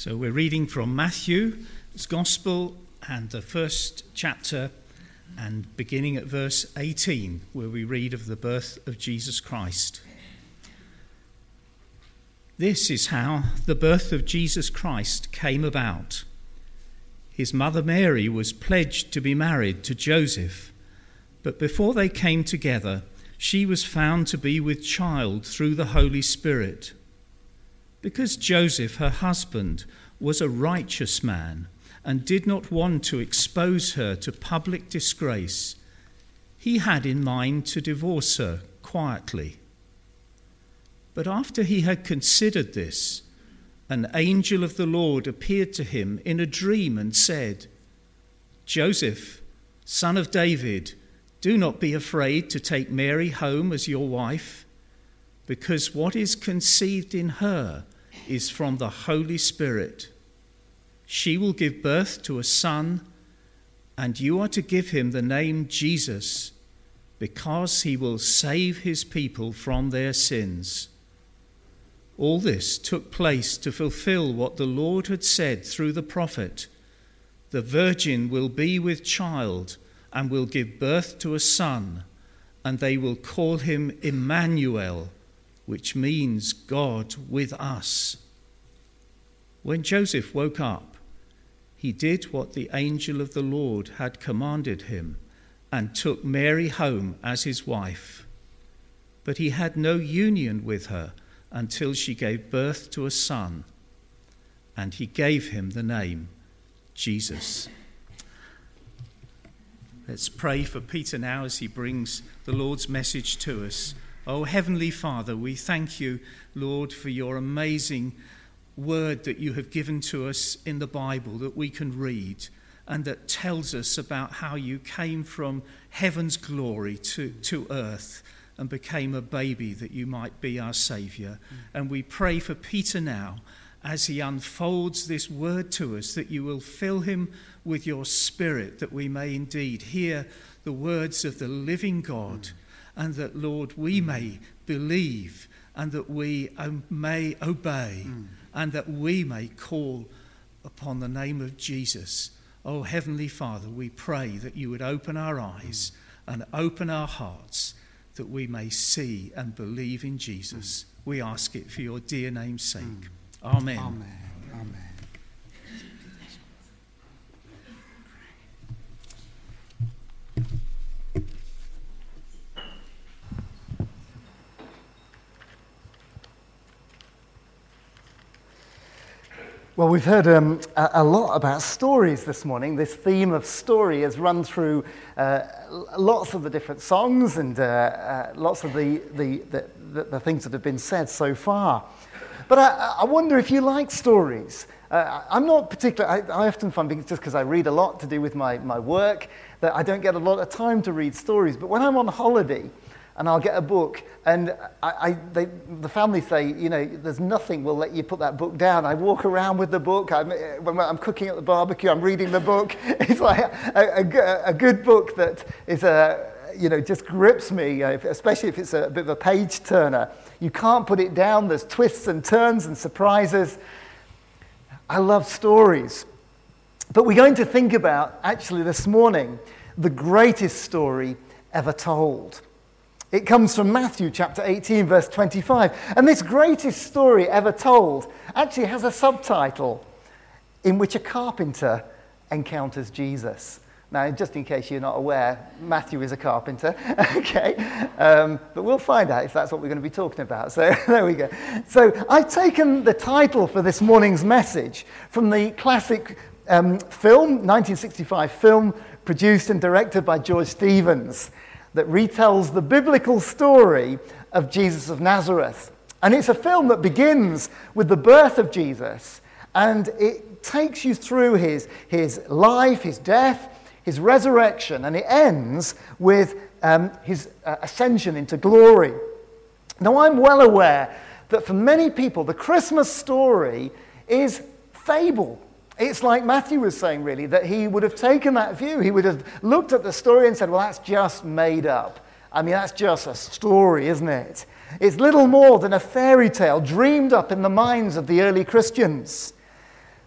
So we're reading from Matthew's Gospel and the first chapter and beginning at verse 18, where we read of the birth of Jesus Christ. This is how the birth of Jesus Christ came about. His mother Mary was pledged to be married to Joseph, but before they came together, she was found to be with child through the Holy Spirit. Because Joseph, her husband, was a righteous man and did not want to expose her to public disgrace, he had in mind to divorce her quietly. But after he had considered this, an angel of the Lord appeared to him in a dream and said, "Joseph, son of David, do not be afraid to take Mary home as your wife, because what is conceived in her is from the Holy Spirit. She will give birth to a son, and you are to give him the name Jesus, because he will save his people from their sins." All this took place to fulfill what the Lord had said through the prophet, "The virgin will be with child and will give birth to a son, and they will call him Emmanuel," which means God with us. When Joseph woke up, he did what the angel of the Lord had commanded him and took Mary home as his wife. But he had no union with her until she gave birth to a son, and he gave him the name Jesus. Let's pray for Peter now as he brings the Lord's message to us. Oh, Heavenly Father, we thank you, Lord, for your amazing word that you have given to us in the Bible that we can read and that tells us about how you came from heaven's glory to earth and became a baby that you might be our Saviour. And we pray for Peter now as he unfolds this word to us, that you will fill him with your Spirit, that we may indeed hear the words of the living God, and that, Lord, we may believe and that we may obey and that we may call upon the name of Jesus. Oh, Heavenly Father, we pray that you would open our eyes and open our hearts, that we may see and believe in Jesus. We ask it for your dear name's sake. Amen. Amen. Amen. Well, we've heard a lot about stories this morning. This theme of story has run through lots of the different songs and lots of the things that have been said so far. But I wonder if you like stories. I'm not particularly, I often find, just because I read a lot to do with my work, that I don't get a lot of time to read stories. But when I'm on holiday and I'll get a book, and the family say, you know, there's nothing will let you put that book down. I walk around with the book. When I'm cooking at the barbecue, I'm reading the book. It's like a good book that is just grips me, especially if it's a bit of a page turner. You can't put it down. There's twists and turns and surprises. I love stories. But we're going to think about, actually this morning, the greatest story ever told. It comes from Matthew chapter 18, verse 25. And this greatest story ever told actually has a subtitle in which a carpenter encounters Jesus. Now, just in case you're not aware, Matthew is a carpenter, okay? But we'll find out if that's what we're going to be talking about. So there we go. So I've taken the title for this morning's message from the classic 1965 film produced and directed by George Stevens, that retells the biblical story of Jesus of Nazareth. And it's a film that begins with the birth of Jesus, and it takes you through his life, his death, his resurrection, and it ends with his ascension into glory. Now, I'm well aware that for many people, the Christmas story is fable. It's like Matthew was saying, really, that he would have taken that view. He would have looked at the story and said, well, that's just made up. I mean, that's just a story, isn't it? It's little more than a fairy tale dreamed up in the minds of the early Christians.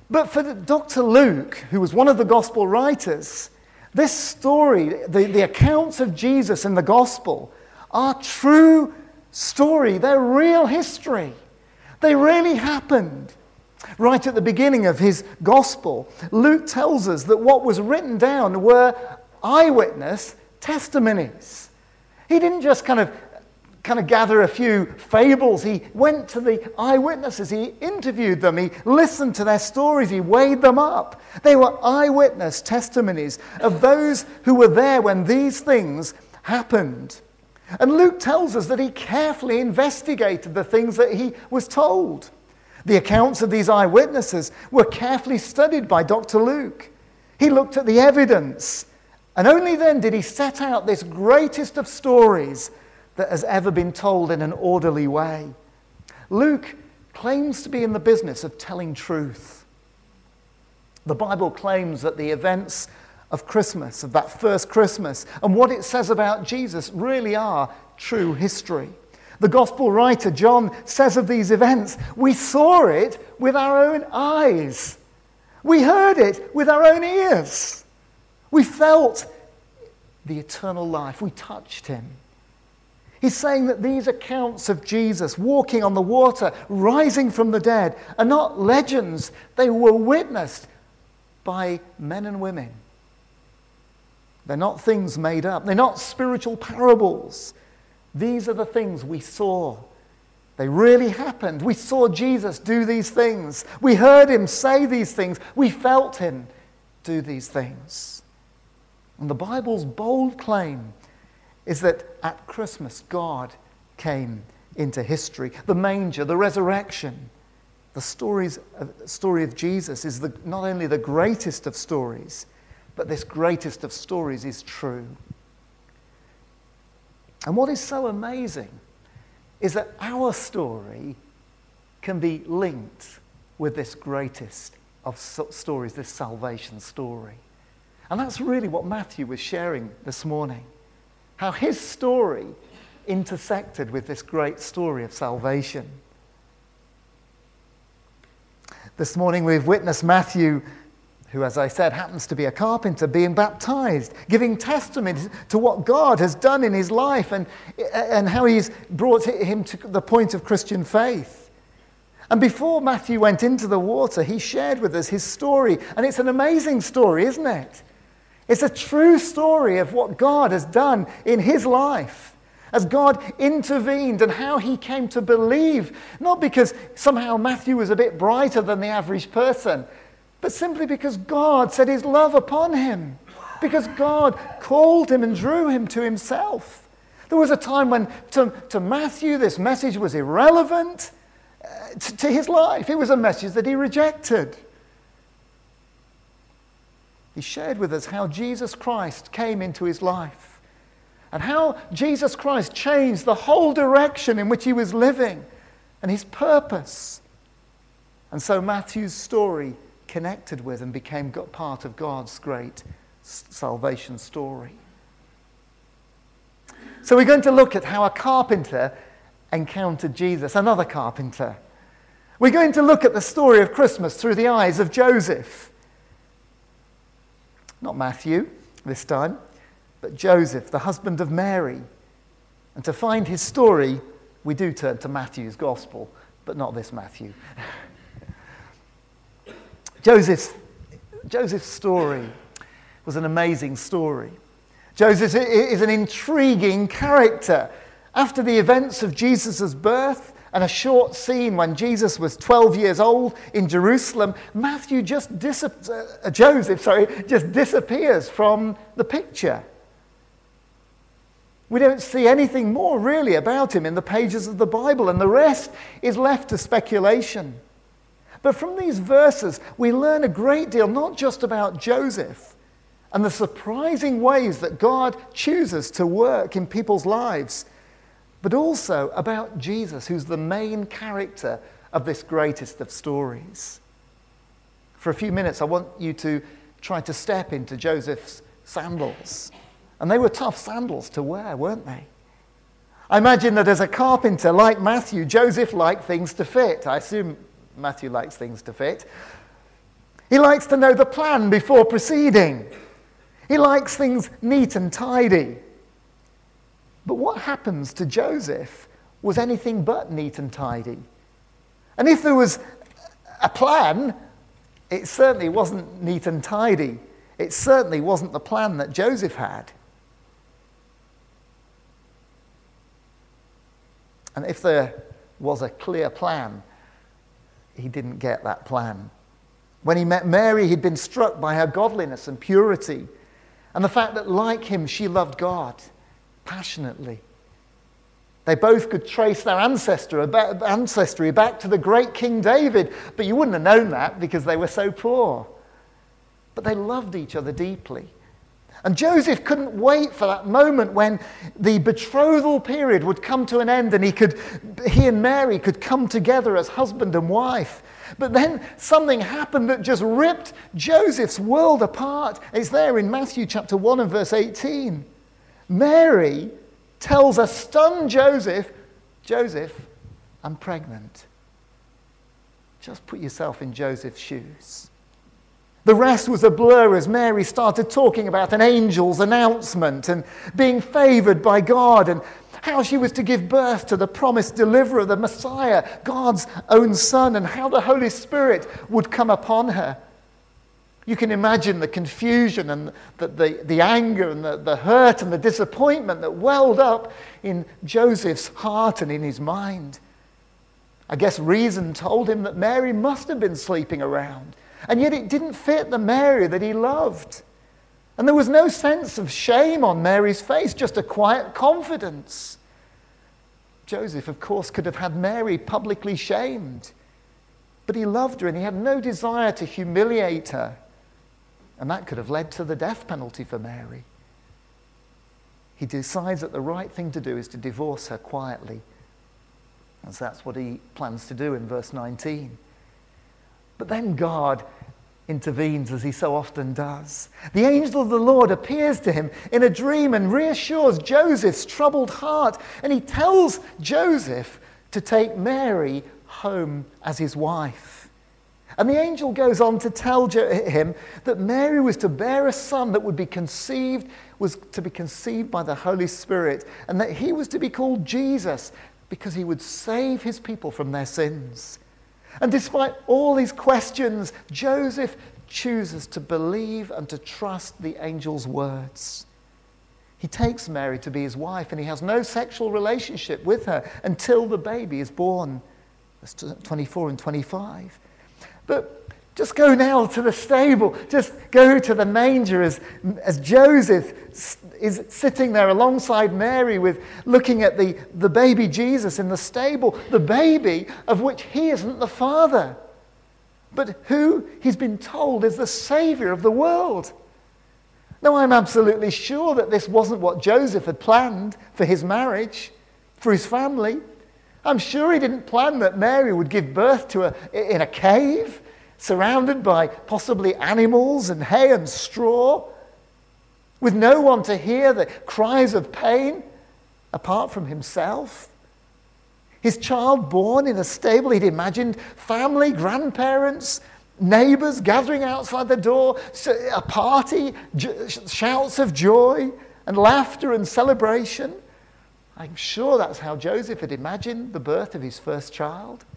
But for Dr. Luke, who was one of the gospel writers, this story, the accounts of Jesus in the gospel, are true story. They're real history. They really happened. Right at the beginning of his gospel, Luke tells us that what was written down were eyewitness testimonies. He didn't just kind of gather a few fables. He went to the eyewitnesses. He interviewed them. He listened to their stories. He weighed them up. They were eyewitness testimonies of those who were there when these things happened. And Luke tells us that he carefully investigated the things that he was told. The accounts of these eyewitnesses were carefully studied by Dr. Luke. He looked at the evidence, and only then did he set out this greatest of stories that has ever been told in an orderly way. Luke claims to be in the business of telling truth. The Bible claims that the events of Christmas, of that first Christmas, and what it says about Jesus really are true history. The gospel writer John says of these events, we saw it with our own eyes. We heard it with our own ears. We felt the eternal life. We touched him. He's saying that these accounts of Jesus walking on the water, rising from the dead, are not legends. They were witnessed by men and women. They're not things made up. They're not spiritual parables. These are the things we saw. They really happened. We saw Jesus do these things. We heard him say these things. We felt him do these things. And the Bible's bold claim is that at Christmas, God came into history. The manger, the resurrection, the story of Jesus is not only the greatest of stories, but this greatest of stories is true. And what is so amazing is that our story can be linked with this greatest of stories, this salvation story. And that's really what Matthew was sharing this morning. How his story intersected with this great story of salvation. This morning we've witnessed Matthew, who, as I said, happens to be a carpenter, being baptized, giving testimony to what God has done in his life and how he's brought him to the point of Christian faith. And before Matthew went into the water, he shared with us his story. And it's an amazing story, isn't it? It's a true story of what God has done in his life, as God intervened and how he came to believe, not because somehow Matthew was a bit brighter than the average person, but simply because God set his love upon him, because God called him and drew him to himself. There was a time when to Matthew this message was irrelevant to his life. It was a message that he rejected. He shared with us how Jesus Christ came into his life and how Jesus Christ changed the whole direction in which he was living and his purpose. And so Matthew's story connected with and became part of God's great salvation story. So we're going to look at how a carpenter encountered Jesus, another carpenter. We're going to look at the story of Christmas through the eyes of Joseph. Not Matthew this time, but Joseph, the husband of Mary. And to find his story, we do turn to Matthew's gospel, but not this Matthew. Joseph's story was an amazing story. Joseph is an intriguing character. After the events of Jesus' birth and a short scene when Jesus was 12 years old in Jerusalem, Joseph just disappears from the picture. We don't see anything more really about him in the pages of the Bible, and the rest is left to speculation. But from these verses, we learn a great deal, not just about Joseph and the surprising ways that God chooses to work in people's lives, but also about Jesus, who's the main character of this greatest of stories. For a few minutes, I want you to try to step into Joseph's sandals. And they were tough sandals to wear, weren't they? I imagine that as a carpenter, like Matthew, Joseph liked things to fit. I assume Matthew likes things to fit. He likes to know the plan before proceeding. He likes things neat and tidy. But what happens to Joseph was anything but neat and tidy. And if there was a plan, it certainly wasn't neat and tidy. It certainly wasn't the plan that Joseph had. And if there was a clear plan, he didn't get that plan. When he met Mary, he'd been struck by her godliness and purity, and the fact that, like him, she loved God passionately. They both could trace their ancestry back to the great King David, but you wouldn't have known that because they were so poor. But they loved each other deeply. And Joseph couldn't wait for that moment when the betrothal period would come to an end and he and Mary could come together as husband and wife. But then something happened that just ripped Joseph's world apart. It's there in Matthew chapter 1 and verse 18. Mary tells a stunned Joseph, I'm pregnant. Just put yourself in Joseph's shoes. The rest was a blur as Mary started talking about an angel's announcement and being favoured by God and how she was to give birth to the promised deliverer, the Messiah, God's own Son, and how the Holy Spirit would come upon her. You can imagine the confusion and the anger and the hurt and the disappointment that welled up in Joseph's heart and in his mind. I guess reason told him that Mary must have been sleeping around. And yet it didn't fit the Mary that he loved. And there was no sense of shame on Mary's face, just a quiet confidence. Joseph, of course, could have had Mary publicly shamed. But he loved her and he had no desire to humiliate her. And that could have led to the death penalty for Mary. He decides that the right thing to do is to divorce her quietly. And so that's what he plans to do in verse 19. But then God intervenes, as he so often does. The angel of the Lord appears to him in a dream and reassures Joseph's troubled heart. And he tells Joseph to take Mary home as his wife. And the angel goes on to tell him that Mary was to bear a son that was to be conceived by the Holy Spirit, and that he was to be called Jesus because he would save his people from their sins. And despite all these questions, Joseph chooses to believe and to trust the angel's words. He takes Mary to be his wife, and he has no sexual relationship with her until the baby is born. That's 24 and 25. But just go now to the stable. Just go to the manger as Joseph is sitting there alongside Mary looking at the baby Jesus in the stable, the baby of which he isn't the father, but who he's been told is the Saviour of the world. Now, I'm absolutely sure that this wasn't what Joseph had planned for his marriage, for his family. I'm sure he didn't plan that Mary would give birth to in a cave, surrounded by possibly animals and hay and straw, with no one to hear the cries of pain apart from himself. His child born in a stable, he'd imagined family, grandparents, neighbours gathering outside the door, a party, shouts of joy and laughter and celebration. I'm sure that's how Joseph had imagined the birth of his first child.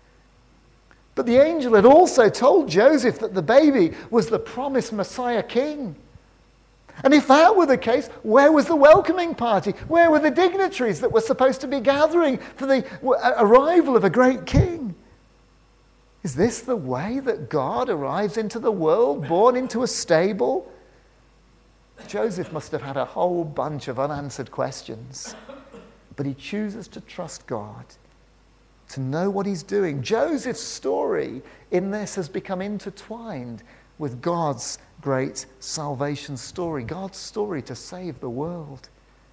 But the angel had also told Joseph that the baby was the promised Messiah king. And if that were the case, where was the welcoming party? Where were the dignitaries that were supposed to be gathering for the arrival of a great king? Is this the way that God arrives into the world, born into a stable? Joseph must have had a whole bunch of unanswered questions. But he chooses to trust God, to know what he's doing. Joseph's story in this has become intertwined with God's great salvation story, God's story to save the world.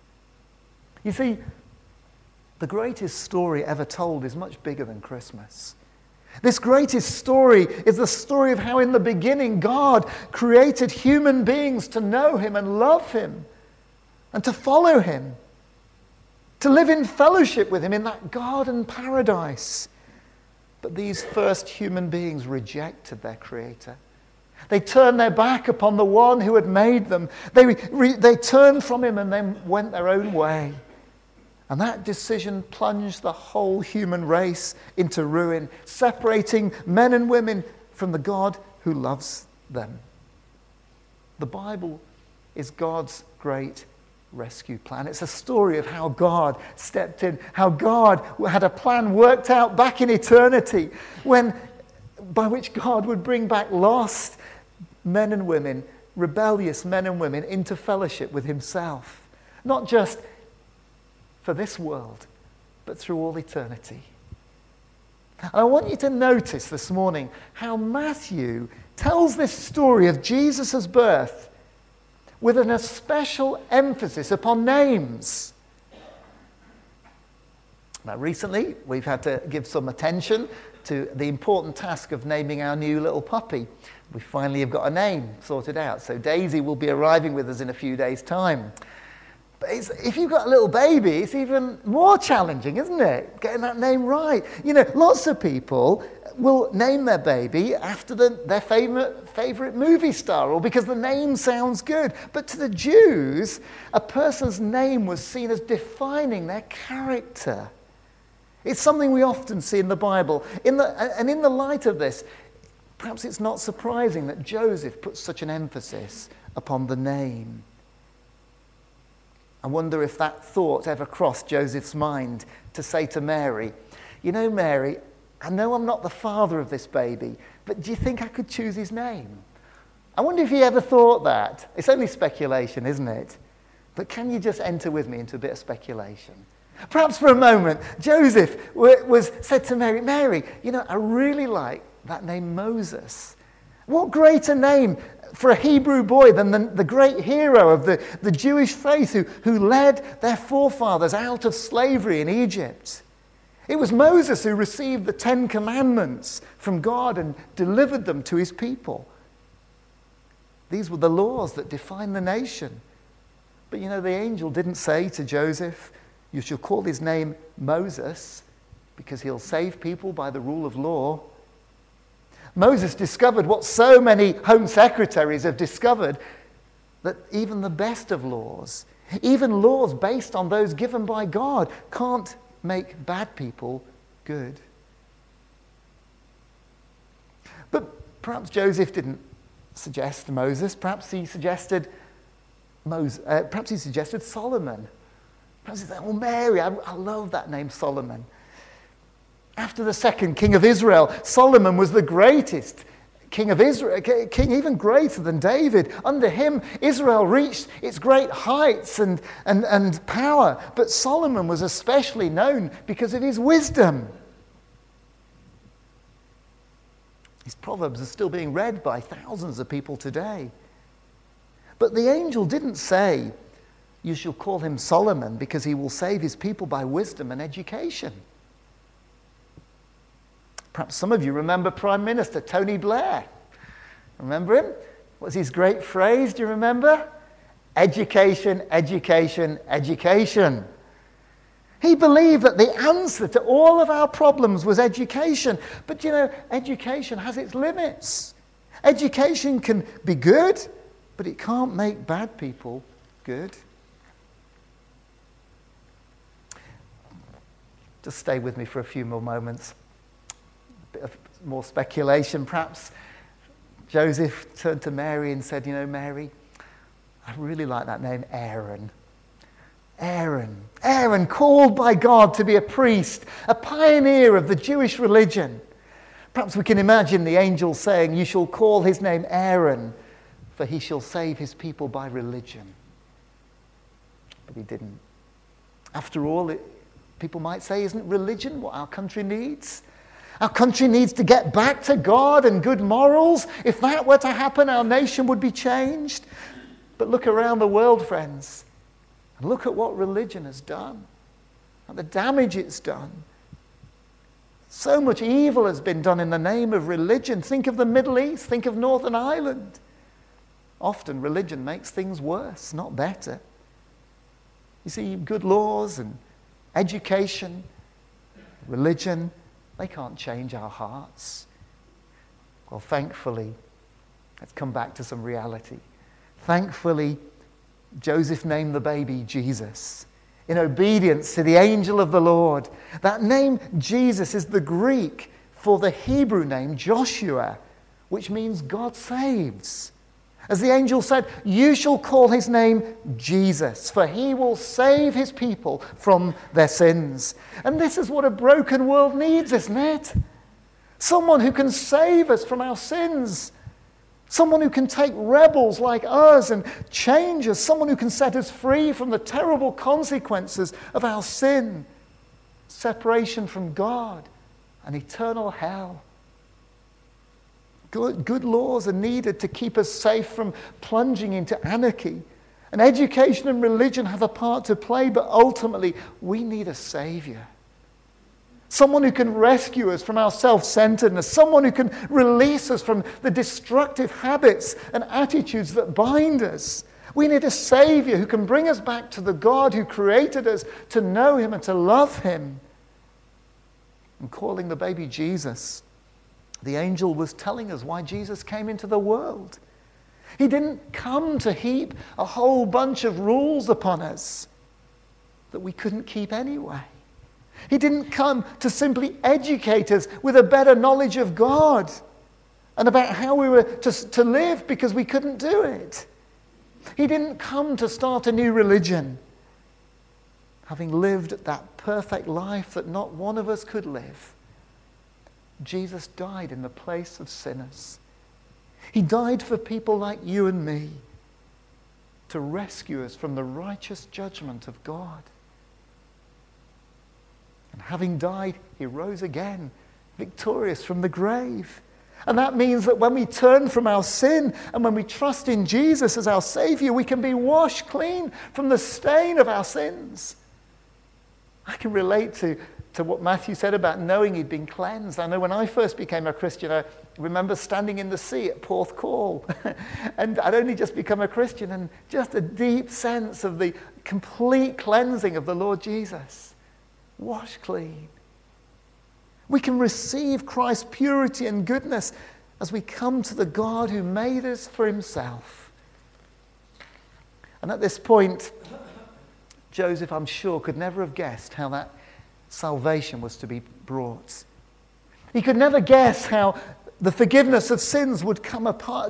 You see, the greatest story ever told is much bigger than Christmas. This greatest story is the story of how in the beginning God created human beings to know him and love him and to follow him, to live in fellowship with him in that garden paradise. But these first human beings rejected their Creator. They turned their back upon the one who had made them. They turned from him and then went their own way. And that decision plunged the whole human race into ruin, separating men and women from the God who loves them. The Bible is God's great rescue plan. It's a story of how God stepped in, how God had a plan worked out back in eternity, by which God would bring back lost men and women, rebellious men and women, into fellowship with himself. Not just for this world, but through all eternity. And I want you to notice this morning how Matthew tells this story of Jesus' birth with an especial emphasis upon names. Now, recently, we've had to give some attention to the important task of naming our new little puppy. We finally have got a name sorted out. So Daisy will be arriving with us in a few days' time. But if you've got a little baby, it's even more challenging, isn't it? Getting that name right. You know, lots of people will name their baby after their favourite movie star, or because the name sounds good. But to the Jews, a person's name was seen as defining their character. It's something we often see in the Bible. And in the light of this, perhaps it's not surprising that Joseph puts such an emphasis upon the name. I wonder if that thought ever crossed Joseph's mind to say to Mary, you know, Mary, I know I'm not the father of this baby, but do you think I could choose his name? I wonder if he ever thought that. It's only speculation, isn't it? But can you just enter with me into a bit of speculation? Perhaps for a moment, Joseph said to Mary, Mary, you know, I really like that name Moses. What greater name for a Hebrew boy than the great hero of the Jewish faith who led their forefathers out of slavery in Egypt. It was Moses who received the 10 Commandments from God and delivered them to his people. These were the laws that defined the nation. But you know, the angel didn't say to Joseph, you shall call his name Moses because he'll save people by the rule of law. Moses discovered what so many home secretaries have discovered, that even the best of laws, even laws based on those given by God, can't make bad people good. But perhaps Joseph didn't suggest Moses. Perhaps he suggested Solomon. Perhaps he said, oh, Mary, I love that name, Solomon. After the second king of Israel, Solomon was the greatest king of Israel, king even greater than David. Under him, Israel reached its great heights and power. But Solomon was especially known because of his wisdom. His Proverbs are still being read by thousands of people today. But the angel didn't say, you shall call him Solomon because he will save his people by wisdom and education. Perhaps some of you remember Prime Minister Tony Blair. Remember him? What's his great phrase? Do you remember? Education, education, education. He believed that the answer to all of our problems was education. But you know, education has its limits. Education can be good, but it can't make bad people good. Just stay with me for a few more moments. A bit of more speculation. Perhaps Joseph turned to Mary and said, you know, Mary, I really like that name, Aaron. Aaron, called by God to be a priest, a pioneer of the Jewish religion. Perhaps we can imagine the angel saying, you shall call his name Aaron, for he shall save his people by religion. But he didn't. After all, people might say, isn't religion what our country needs? Our country needs to get back to God and good morals. If that were to happen, our nation would be changed. But look around the world, friends. And look at what religion has done and the damage it's done. So much evil has been done in the name of religion. Think of the Middle East. Think of Northern Ireland. Often religion makes things worse, not better. You see, good laws and education, religion, they can't change our hearts. Well, thankfully, Let's come back to some reality. Thankfully, Joseph named the baby Jesus in obedience to the angel of the Lord. That name, Jesus, is the Greek for the Hebrew name Joshua, which means God saves. As the angel said, you shall call his name Jesus, for he will save his people from their sins. And this is what a broken world needs, isn't it? Someone who can save us from our sins. Someone who can take rebels like us and change us. Someone who can set us free from the terrible consequences of our sin. Separation from God and eternal hell. Good laws are needed to keep us safe from plunging into anarchy. And education and religion have a part to play, but ultimately we need a Savior. Someone who can rescue us from our self-centeredness. Someone who can release us from the destructive habits and attitudes that bind us. We need a Savior who can bring us back to the God who created us, to know him and to love him. And calling the baby Jesus, the angel was telling us why Jesus came into the world. He didn't come to heap a whole bunch of rules upon us that we couldn't keep anyway. He didn't come to simply educate us with a better knowledge of God and about how we were to live because we couldn't do it. He didn't come to start a new religion, having lived that perfect life that not one of us could live. Jesus died in the place of sinners. He died for people like you and me to rescue us from the righteous judgment of God. And having died, he rose again, victorious from the grave. And that means that when we turn from our sin and when we trust in Jesus as our Savior, we can be washed clean from the stain of our sins. I can relate to what Matthew said about knowing he'd been cleansed. I know when I first became a Christian, I remember standing in the sea at Porthcawl. And I'd only just become a Christian, and just a deep sense of the complete cleansing of the Lord Jesus. Washed clean. We can receive Christ's purity and goodness as we come to the God who made us for himself. And at this point, Joseph, I'm sure, could never have guessed how that salvation was to be brought. He could never guess how the forgiveness of sins would come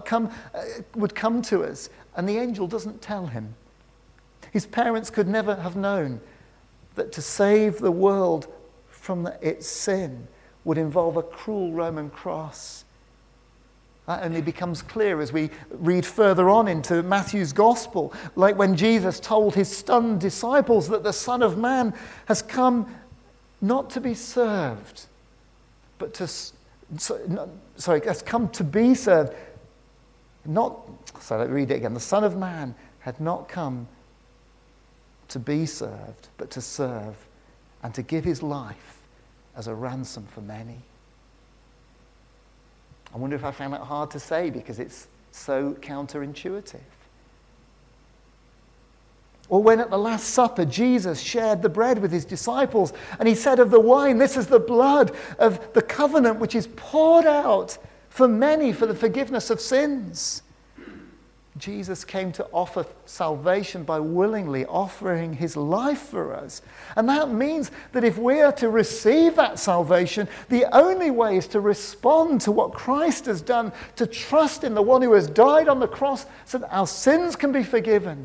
to us. And the angel doesn't tell him. His parents could never have known that to save the world from its sin would involve a cruel Roman cross. That only becomes clear as we read further on into Matthew's Gospel, like when Jesus told his stunned disciples that the Son of Man has come not to be served, but has come to be served. Let me read it again. The Son of Man had not come to be served, but to serve and to give his life as a ransom for many. I wonder if I found that hard to say because it's so counterintuitive. Or when at the Last Supper, Jesus shared the bread with his disciples and he said of the wine, this is the blood of the covenant which is poured out for many for the forgiveness of sins. Jesus came to offer salvation by willingly offering his life for us. And that means that if we are to receive that salvation, the only way is to respond to what Christ has done, to trust in the one who has died on the cross so that our sins can be forgiven,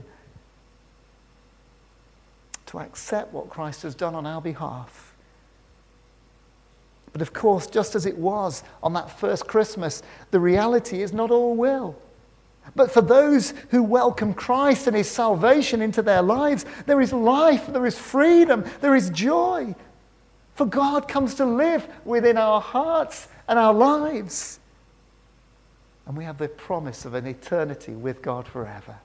to accept what Christ has done on our behalf. But of course, just as it was on that first Christmas, the reality is not all will. But for those who welcome Christ and his salvation into their lives, there is life, there is freedom, there is joy. For God comes to live within our hearts and our lives. And we have the promise of an eternity with God forever.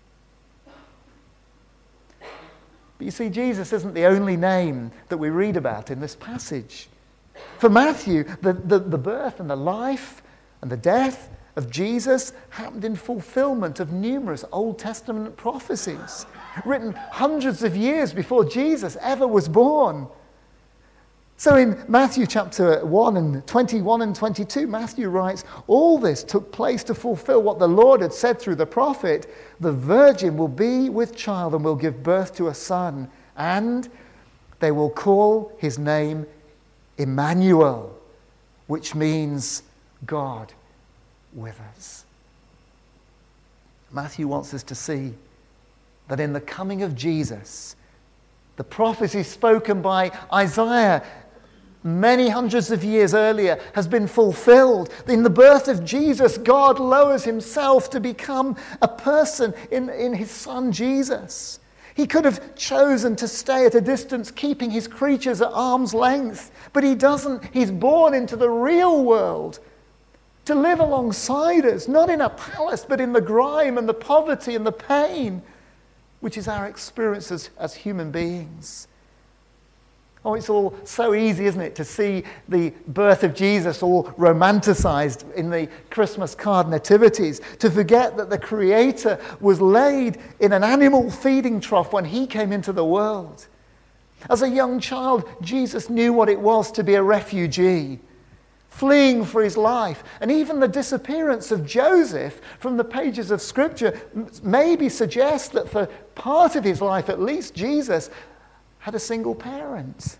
But you see, Jesus isn't the only name that we read about in this passage. For Matthew, the birth and the life and the death of Jesus happened in fulfillment of numerous Old Testament prophecies, written hundreds of years before Jesus ever was born. So in Matthew chapter 1 and 21 and 22, Matthew writes, all this took place to fulfill what the Lord had said through the prophet. The virgin will be with child and will give birth to a son, and they will call his name Emmanuel, which means God with us. Matthew wants us to see that in the coming of Jesus, the prophecy spoken by Isaiah many hundreds of years earlier has been fulfilled. In the birth of Jesus, God lowers himself to become a person in his son Jesus. He could have chosen to stay at a distance, keeping his creatures at arm's length, but he doesn't. He's born into the real world to live alongside us, not in a palace, but in the grime and the poverty and the pain, which is our experience as human beings. Oh, it's all so easy, isn't it, to see the birth of Jesus all romanticized in the Christmas card nativities, to forget that the Creator was laid in an animal feeding trough when he came into the world. As a young child, Jesus knew what it was to be a refugee, fleeing for his life. And even the disappearance of Joseph from the pages of Scripture maybe suggests that for part of his life, at least, Jesus had a single parent.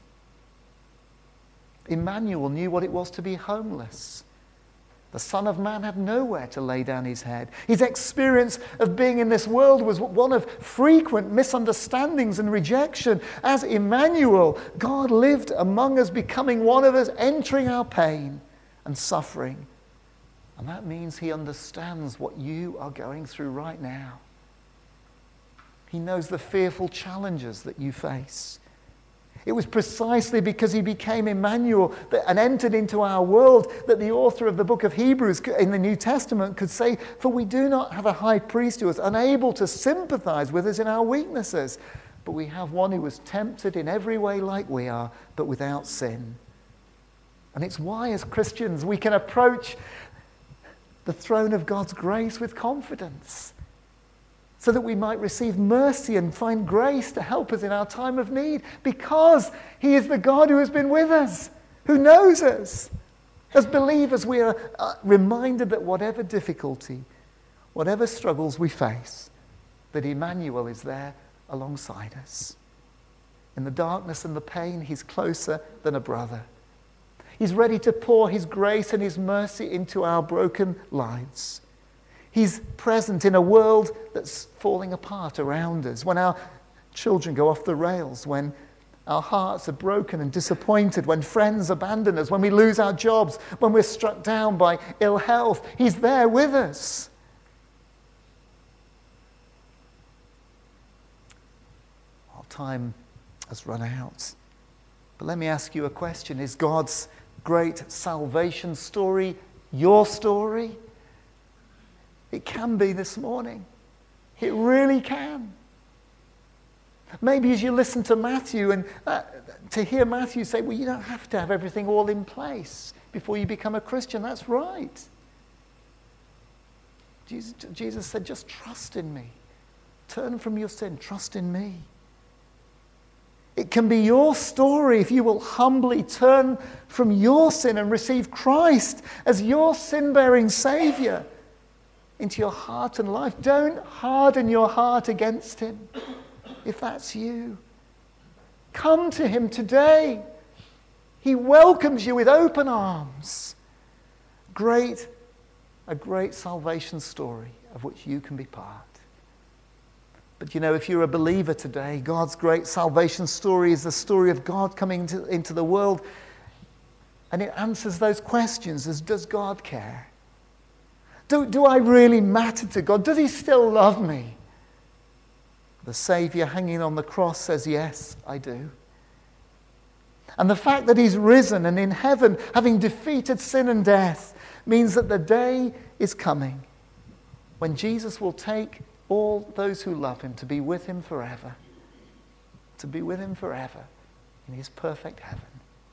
Emmanuel knew what it was to be homeless. The Son of Man had nowhere to lay down his head. His experience of being in this world was one of frequent misunderstandings and rejection. As Emmanuel, God lived among us, becoming one of us, entering our pain and suffering. And that means he understands what you are going through right now. He knows the fearful challenges that you face. It was precisely because he became Emmanuel and entered into our world that the author of the book of Hebrews in the New Testament could say, "For we do not have a high priest who is unable to sympathize with us in our weaknesses, but we have one who was tempted in every way like we are, but without sin." And it's why, as Christians, we can approach the throne of God's grace with confidence, so that we might receive mercy and find grace to help us in our time of need, because he is the God who has been with us, who knows us. As believers, we are reminded that whatever difficulty, whatever struggles we face, that Emmanuel is there alongside us. In the darkness and the pain, he's closer than a brother. He's ready to pour his grace and his mercy into our broken lives. He's present in a world that's falling apart around us. When our children go off the rails, when our hearts are broken and disappointed, when friends abandon us, when we lose our jobs, when we're struck down by ill health, he's there with us. Our time has run out. But let me ask you a question. Is God's great salvation story your story? It can be this morning. It really can. Maybe as you listen to Matthew and to hear Matthew say, well, you don't have to have everything all in place before you become a Christian. That's right. Jesus said, just trust in me. Turn from your sin. Trust in me. It can be your story if you will humbly turn from your sin and receive Christ as your sin-bearing Savior into your heart and life. Don't harden your heart against him if that's you. Come to him today. He welcomes you with open arms. A great salvation story of which you can be part. But you know, if you're a believer today, God's great salvation story is the story of God coming into the world, and it answers those questions as, does God care? Do I really matter to God? Does he still love me? The Savior hanging on the cross says, yes, I do. And the fact that he's risen and in heaven, having defeated sin and death, means that the day is coming when Jesus will take all those who love him to be with him forever. To be with him forever in his perfect heaven.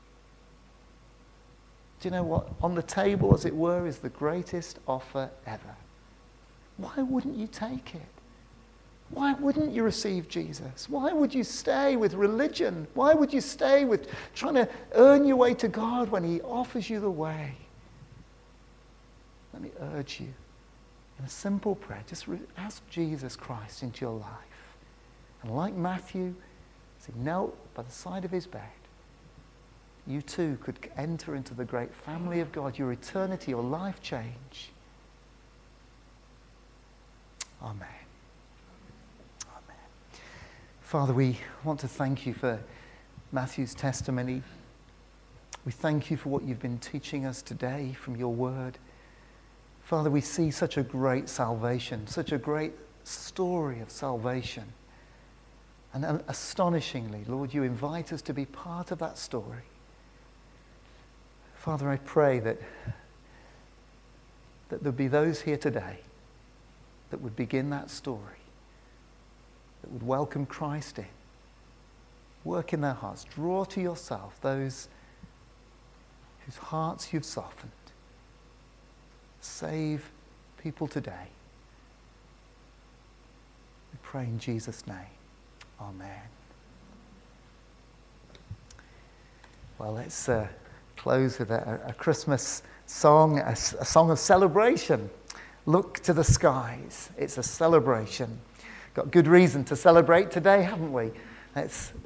Do you know what? On the table, as it were, is the greatest offer ever. Why wouldn't you take it? Why wouldn't you receive Jesus? Why would you stay with religion? Why would you stay with trying to earn your way to God when he offers you the way? Let me urge you, in a simple prayer, just ask Jesus Christ into your life. And like Matthew, as he knelt by the side of his bed, you too could enter into the great family of God, your eternity, your life change. Amen. Amen. Father, we want to thank you for Matthew's testimony. We thank you for what you've been teaching us today from your word. Father, we see such a great salvation, such a great story of salvation. And astonishingly, Lord, you invite us to be part of that story. Father, I pray that there'll be those here today that would begin that story, that would welcome Christ in, work in their hearts, draw to yourself those whose hearts you've softened. Save people today. We pray in Jesus' name. Amen. Well, let's close with a Christmas song, a song of celebration. Look to the skies. It's a celebration. Got good reason to celebrate today, haven't we? Let's